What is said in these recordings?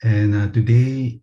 And today,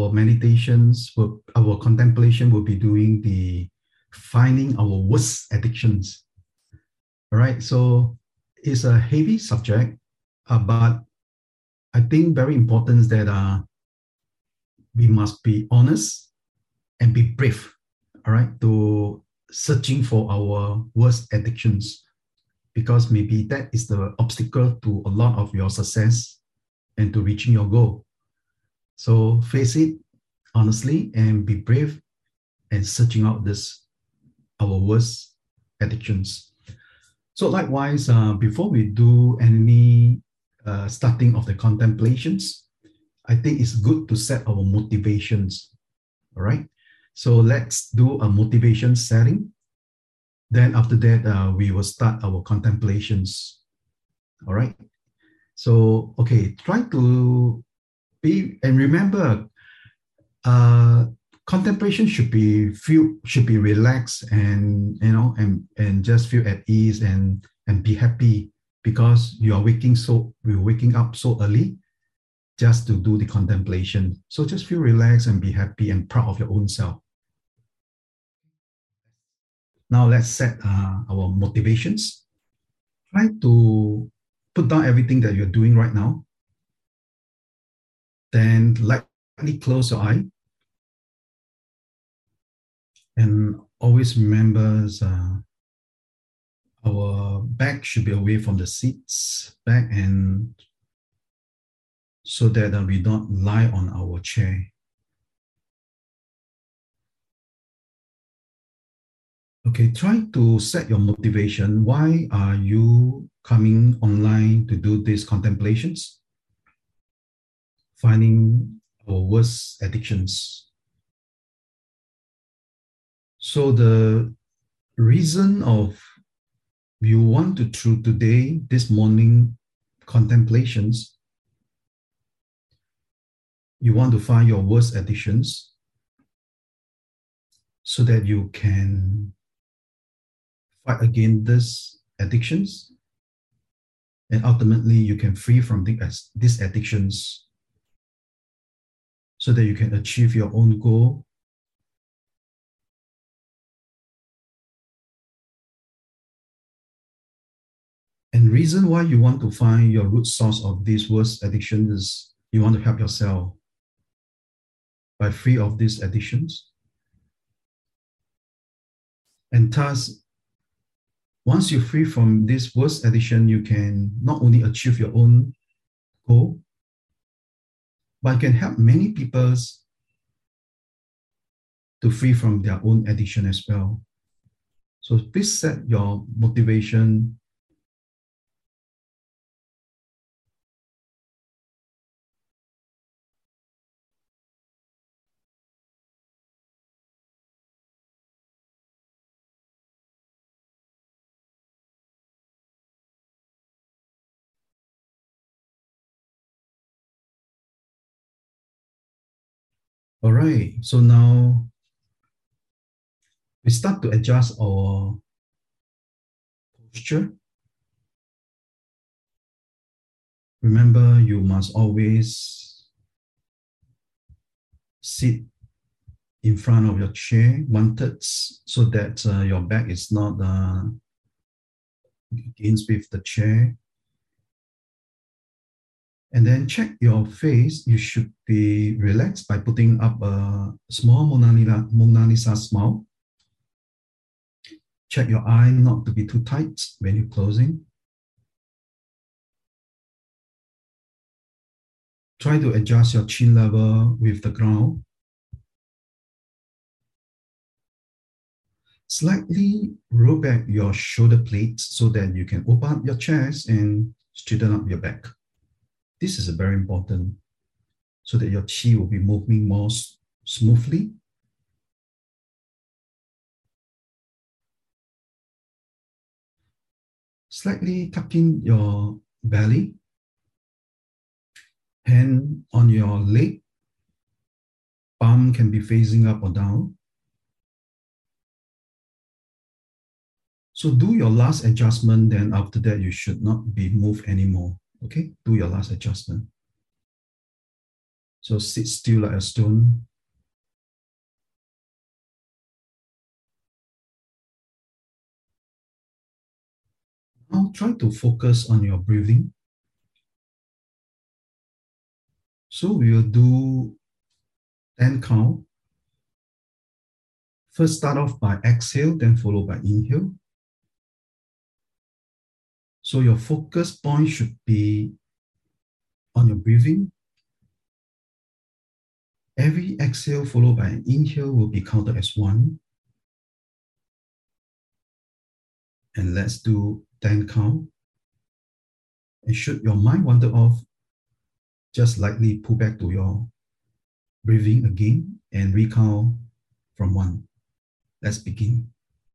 our contemplation will be doing the finding our worst addictions. All right. So it's a heavy subject, but I think very important is that we must be honest and be brave. All right. To searching for our worst addictions, because maybe that is the obstacle to a lot of your success and to reaching your goal. So face it honestly and be brave and searching out our worst addictions. So likewise, before we do any starting of the contemplations, I think it's good to set our motivations. All right. So let's do a motivation setting. Then after that, we will start our contemplations. All right. So, okay, try to be and remember, uh, contemplation should be relaxed and and just feel at ease and be happy because we're waking up so early just to do the contemplation. So just feel relaxed and be happy and proud of your own self. Now let's set our motivations. Try to put down everything that you're doing right now. Then lightly close your eye and always remember our back should be away from the seats back and so that we don't lie on our chair. Okay, try to set your motivation. Why are you coming online to do these contemplations? Finding our worst addictions. So the reason of you want to through today, this morning contemplations, you want to find your worst addictions so that you can fight against these addictions and ultimately you can free from these addictions so that you can achieve your own goal. And reason why you want to find your root source of this worst addiction is you want to help yourself by free of these addictions. And thus, once you're free from this worst addiction, you can not only achieve your own goal, but can help many people to free from their own addiction as well. So please set your motivation. All right, so now we start to adjust our posture. Remember, you must always sit in front of your chair, one-third, so that your back is not against with the chair. And then check your face. You should be relaxed by putting up a small Mona Lisa smile. Check your eye not to be too tight when you're closing. Try to adjust your chin level with the ground. Slightly roll back your shoulder blades so that you can open up your chest and straighten up your back. This is very important so that your chi will be moving more smoothly. Slightly tuck in your belly, hand on your leg, palm can be facing up or down. So do your last adjustment, then after that you should not be moved anymore. Okay, do your last adjustment. So sit still like a stone. Now try to focus on your breathing. So we will do 10 count. First start off by exhale, then followed by inhale. So your focus point should be on your breathing. Every exhale followed by an inhale will be counted as one. And let's do 10 count. And should your mind wander off, just lightly pull back to your breathing again and recount from one. Let's begin.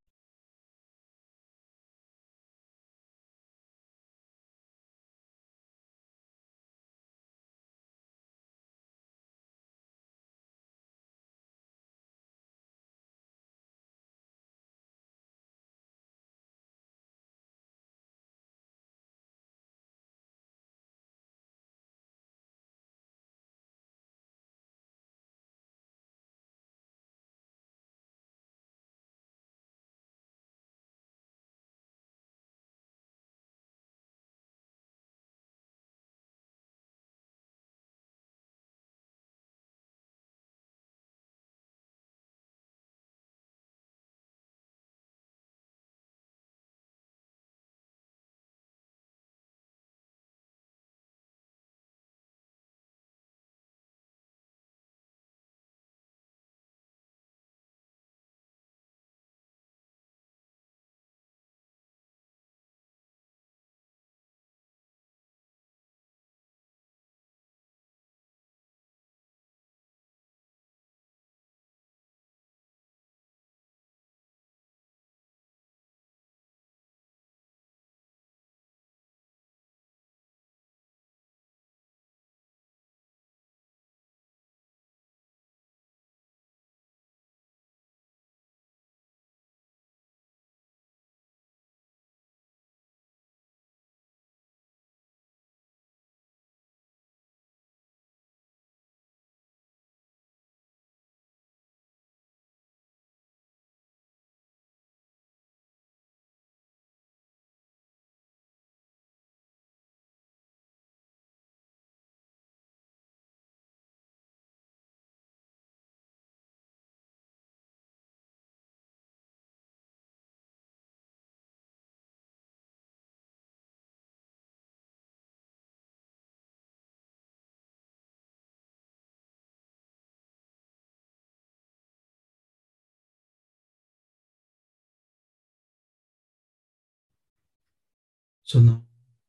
So now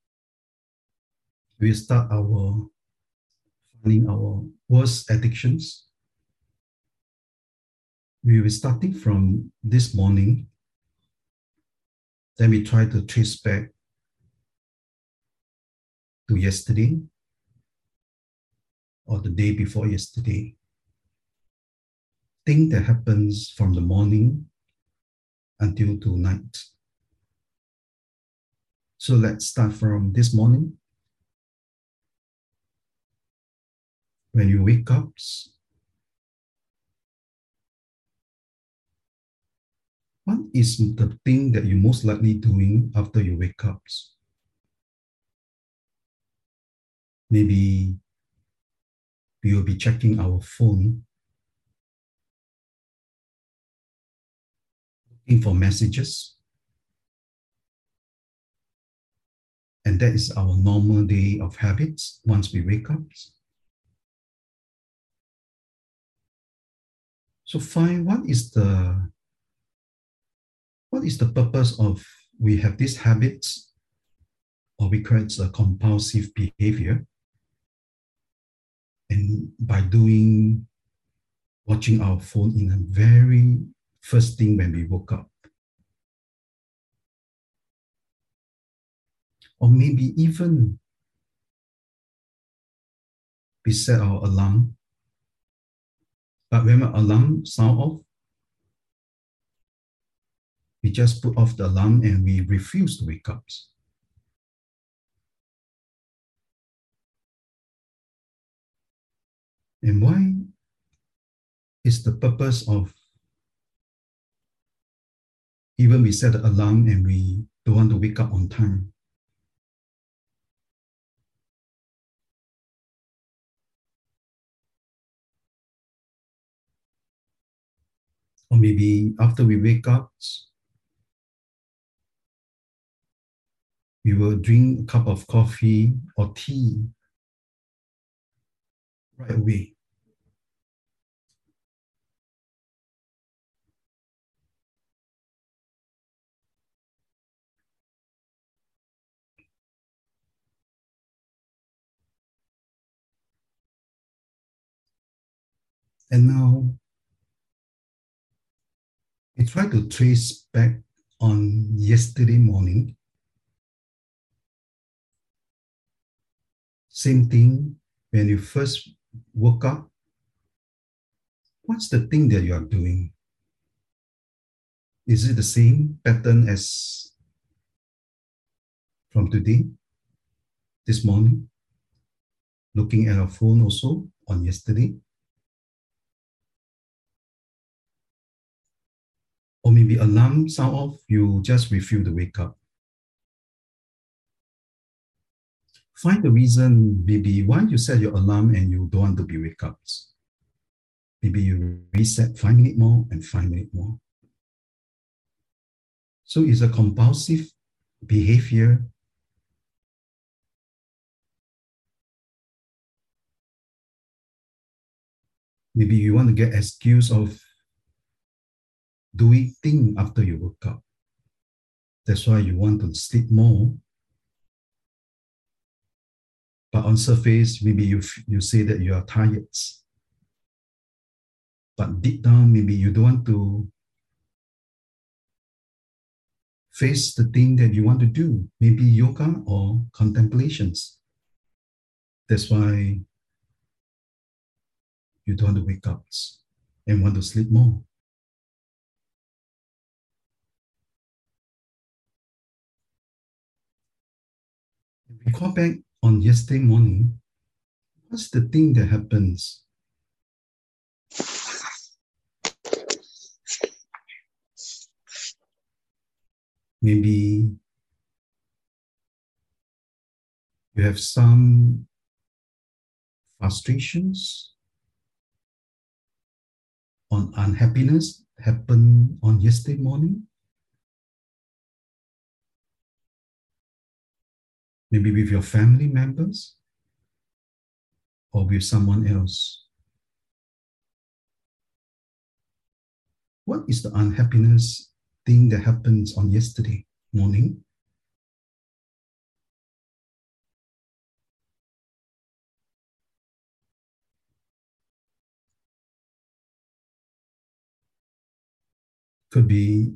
we start our finding our worst addictions. We will starting from this morning. Then we try to trace back to yesterday or the day before yesterday. Thing that happens from the morning until to night. So let's start from this morning. When you wake up, what is the thing that you're most likely doing after you wake up? Maybe we will be checking our phone, looking for messages. And that is our normal day of habits once we wake up. So find what is the purpose of we have these habits, or we create a compulsive behavior. And by watching our phone in the very first thing when we woke up. Or maybe even we set our alarm, but when our alarm sound off, we just put off the alarm and we refuse to wake up. And why is the purpose of even we set an alarm and we don't want to wake up on time? Or maybe after we wake up, we will drink a cup of coffee or tea right away. And now we try to trace back on yesterday morning. Same thing, when you first woke up, what's the thing that you are doing? Is it the same pattern as from today, this morning? Looking at our phone also on yesterday? Or maybe alarm sound off, you just refuse to wake up. Find the reason, maybe why you set your alarm and you don't want to be wake up. Maybe you reset 5 minutes more and 5 minutes more. So it's a compulsive behavior. Maybe you want to get excuse of doing thing after you woke up. That's why you want to sleep more. But on surface, maybe you say that you are tired. But deep down, maybe you don't want to face the thing that you want to do. Maybe yoga or contemplations. That's why you don't want to wake up and want to sleep more. Recall back on yesterday morning, what's the thing that happens? Maybe you have some frustrations on unhappiness happen on yesterday morning. Maybe with your family members or with someone else. What is the unhappiness thing that happens on yesterday morning? Could be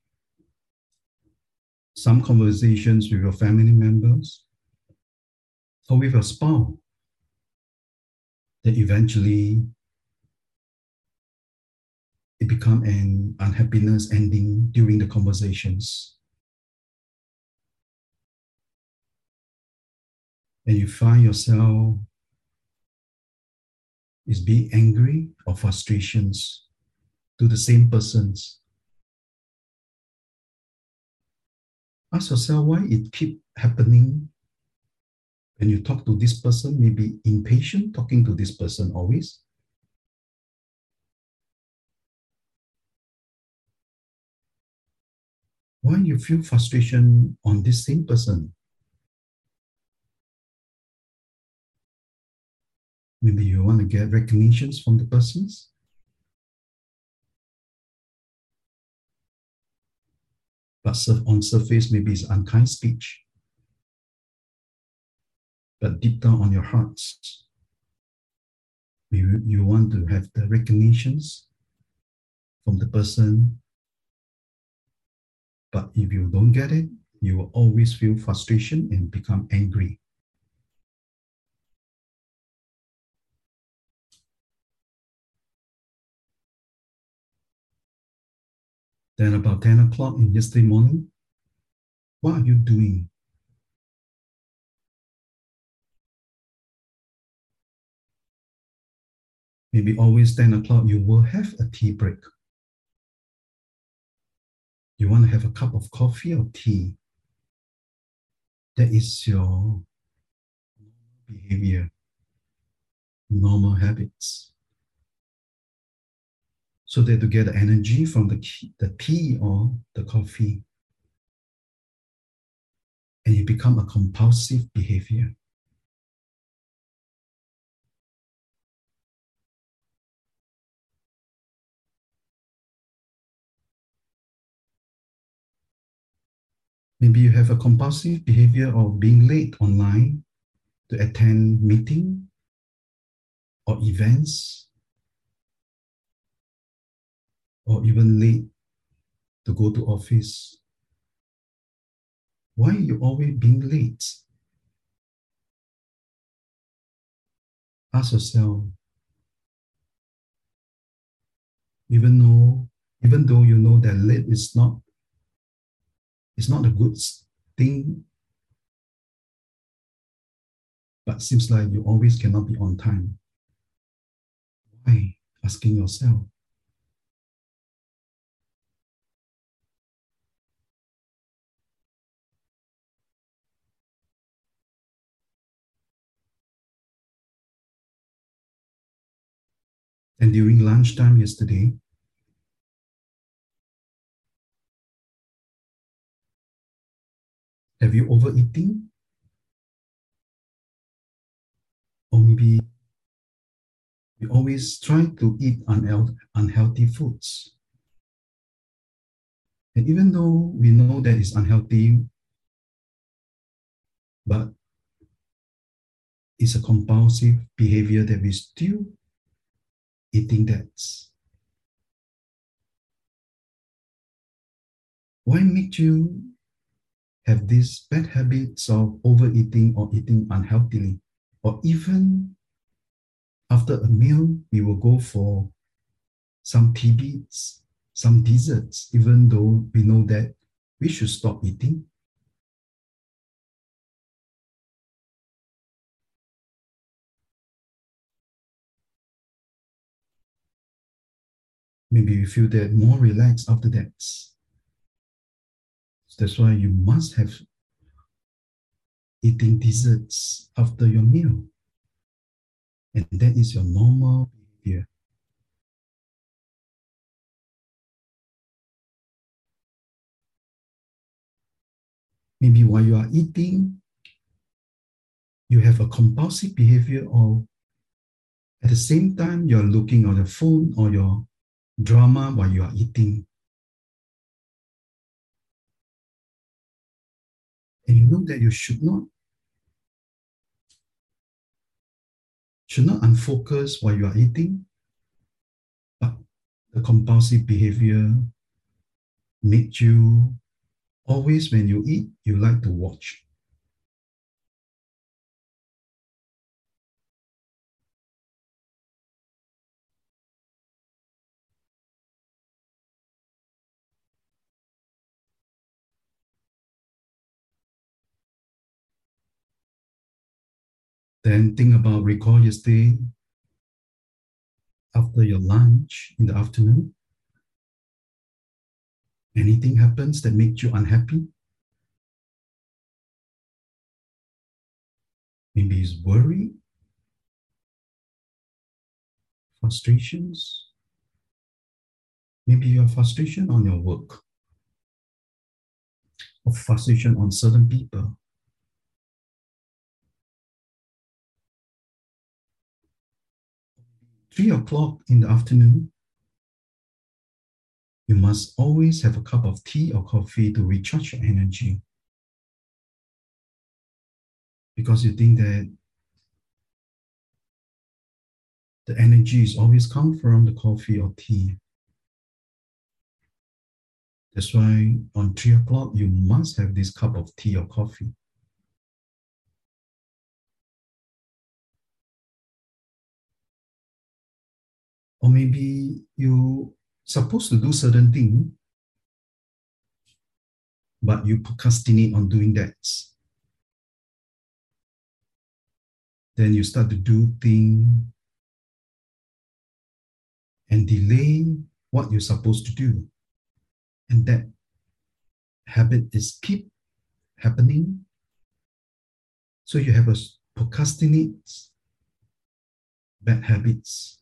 some conversations with your family members or with your spouse that eventually it become an unhappiness ending during the conversations. And you find yourself is being angry or frustrations to the same persons. Ask yourself why it keep happening when you talk to this person, maybe impatient talking to this person always. Why you feel frustration on this same person? Maybe you want to get recognitions from the persons. But on surface, maybe it's unkind speech. But deep down on your hearts, you want to have the recognitions from the person. But if you don't get it, you will always feel frustration and become angry. Then about 10 o'clock in yesterday morning, what are you doing? Maybe always 10 o'clock, you will have a tea break. You want to have a cup of coffee or tea. That is your behavior, normal habits. So that to get the energy from the tea or the coffee, and it become a compulsive behavior. Maybe you have a compulsive behavior of being late online to attend meeting or events, or even late to go to office. Why you always being late? Ask yourself, even though even though you know that late is not a good thing, but seems like you always cannot be on time. Why? Asking yourself. And during lunchtime yesterday, have you overeating? Or maybe you always try to eat unhealthy foods. And even though we know that it's unhealthy, but it's a compulsive behavior that we still eating that. Why make you have these bad habits of overeating or eating unhealthily? Or even after a meal, we will go for some tidbits, some desserts, even though we know that we should stop eating. Maybe you feel that more relaxed after that. That's why you must have eating desserts after your meal. And that is your normal behavior. Maybe while you are eating, you have a compulsive behavior of at the same time you're looking on your phone or your drama while you are eating. And you know that you should not unfocus while you are eating, but the compulsive behavior makes you always when you eat, you like to watch. Then think about recall yesterday after your lunch in the afternoon. Anything happens that makes you unhappy? Maybe it's worry, frustrations. Maybe you have frustration on your work or frustration on certain people. 3 o'clock in the afternoon, you must always have a cup of tea or coffee to recharge your energy. Because you think that the energy is always come from the coffee or tea. That's why on 3 o'clock, you must have this cup of tea or coffee. Or maybe you supposed to do certain thing, but you procrastinate on doing that. Then you start to do things and delay what you're supposed to do. And that habit is keep happening. So you have a procrastinate bad habits.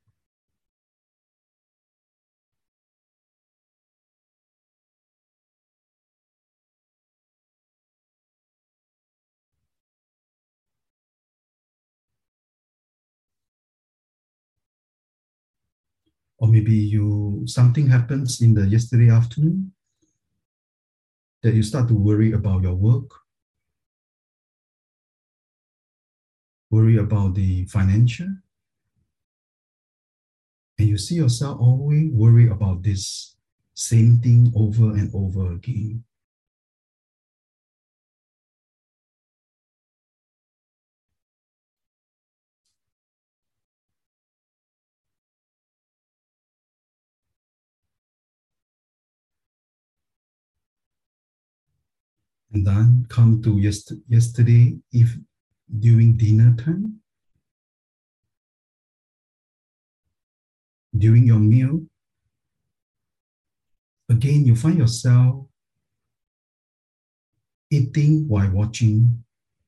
Or maybe something happens in the yesterday afternoon that you start to worry about your work, worry about the financial, and you see yourself always worry about this same thing over and over again. And then come to yesterday, if during dinner time, during your meal, again, you find yourself eating while watching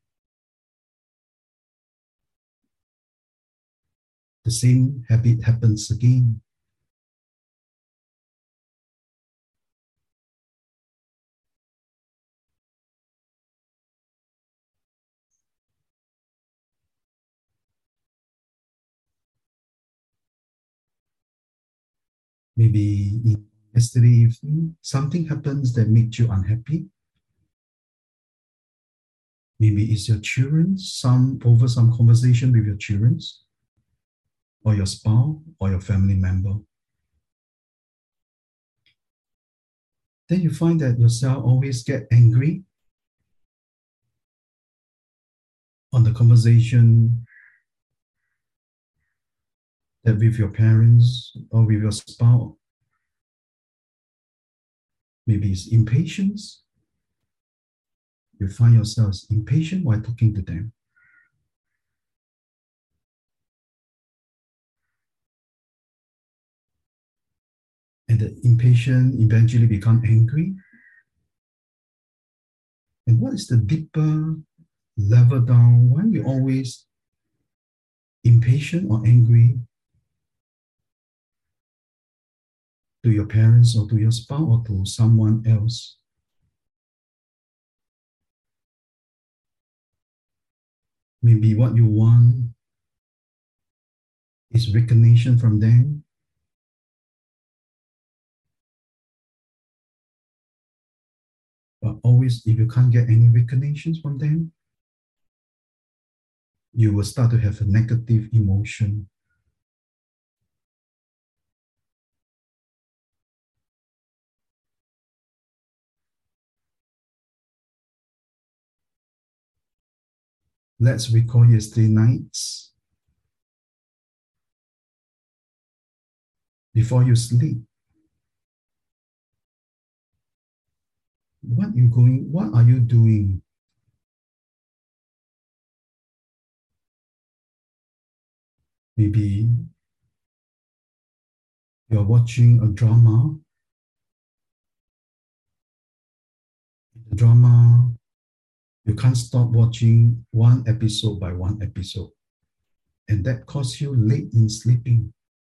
the same habit happens again. Maybe yesterday evening, something happens that makes you unhappy. Maybe it's your children, over some conversation with your children, or your spouse, or your family member. Then you find that yourself always get angry on the conversation that with your parents or with your spouse. Maybe it's impatience. You find yourselves impatient while talking to them. And the impatient eventually become angry. And what is the deeper level down? Why we always impatient or angry to your parents or to your spouse or to someone else? Maybe what you want is recognition from them. But always, if you can't get any recognition from them, you will start to have a negative emotion. Let's recall yesterday nights. Before you sleep, what are you doing? Maybe you're watching a drama. The drama, you can't stop watching one episode by one episode. And that causes you late in sleeping.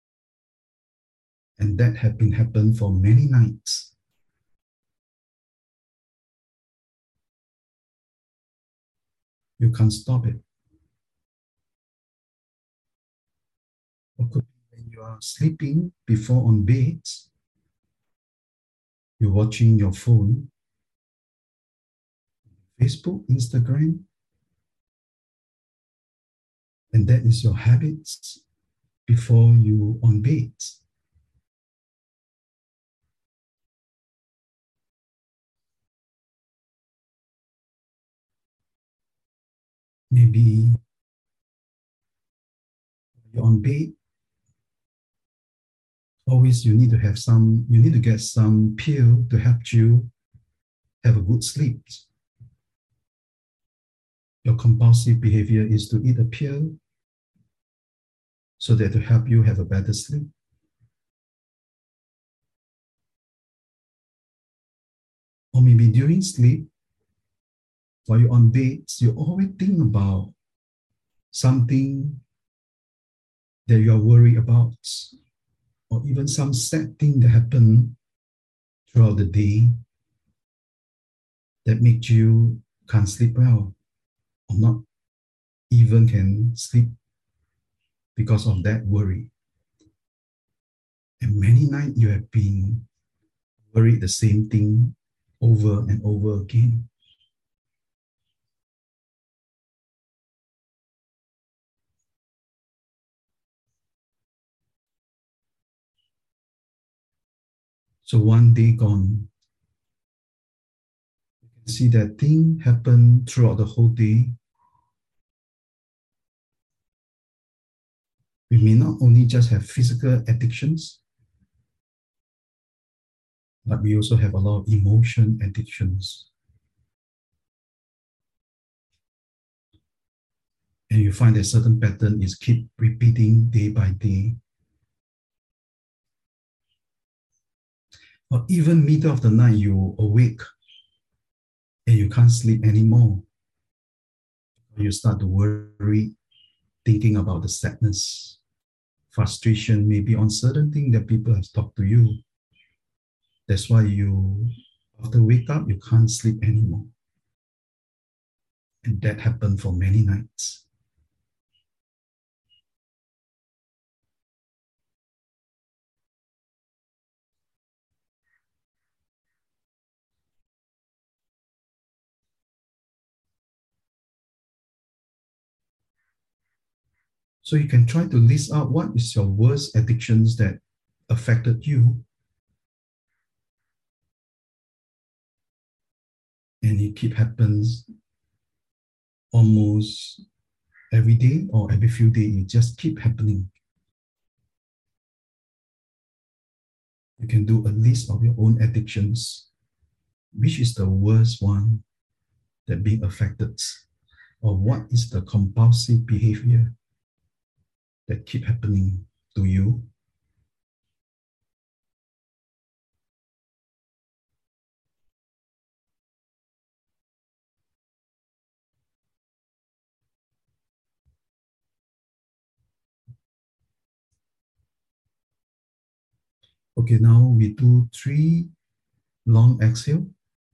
And that has been happened for many nights. You can't stop it. Or could be when you are sleeping before on bed, you're watching your phone, Facebook, Instagram, and that is your habits before you on bed. Maybe you're on bed, always you need to get some pill to help you have a good sleep. Your compulsive behavior is to eat a pill so that to help you have a better sleep. maybe during sleep, while you're on bed, you always think about something that you are worried about, or even some sad thing that happened throughout the day that makes you can't sleep well, or not even can sleep because of that worry. And many nights you have been worried the same thing over and over again. So one day gone, you can see that thing happen throughout the whole day. We may not only just have physical addictions, but we also have a lot of emotion addictions. And you find that certain pattern is keep repeating day by day. Or even middle of the night, you awake and you can't sleep anymore. You start to worry, thinking about the sadness, frustration, maybe on certain thing that people have talked to you. That's why you, after wake up, you can't sleep anymore. And that happened for many nights. So you can try to list out what is your worst addictions that affected you. And it keep happens almost every day or every few days. It just keep happening. You can do a list of your own addictions. Which is the worst one that being affected? Or what is the compulsive behavior that keep happening to you? Okay, now we do 3 long exhale.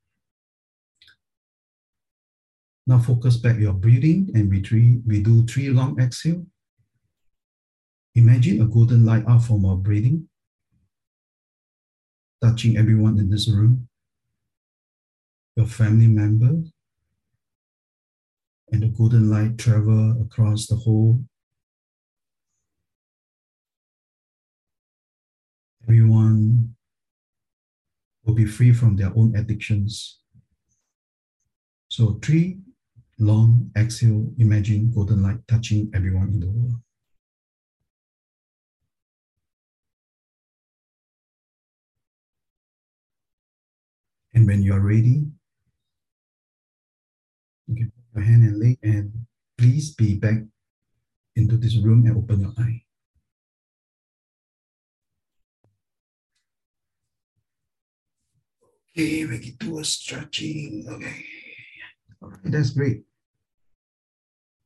Now focus back your breathing and we do 3 long exhale. Imagine a golden light out from our breathing, touching everyone in this room, your family members, and the golden light travel across the whole. Everyone will be free from their own addictions. So 3 long exhale, imagine golden light touching everyone in the world. And when you are ready, you can put your hand and leg and please be back into this room and open your eye. Okay, we can do a stretching. Okay. All right, that's great.